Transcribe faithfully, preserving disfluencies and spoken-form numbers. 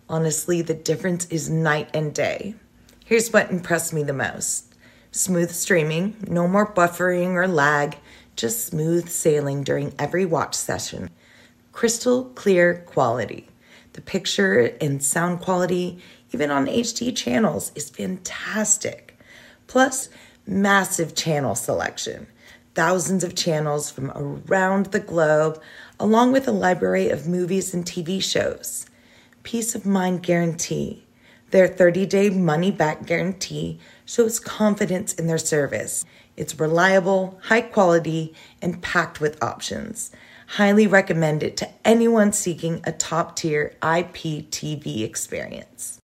Honestly, the difference is night and day. Here's what impressed me the most. Smooth streaming, no more buffering or lag, just smooth sailing during every watch session. Crystal clear quality. The picture and sound quality, even on H D channels, is fantastic. Plus, massive channel selection. Thousands of channels from around the globe, along with a library of movies and T V shows. Peace of mind guarantee. Their thirty-day money-back guarantee shows confidence in their service. It's reliable, high quality, and packed with options. Highly recommend it to anyone seeking a top-tier I P T V experience.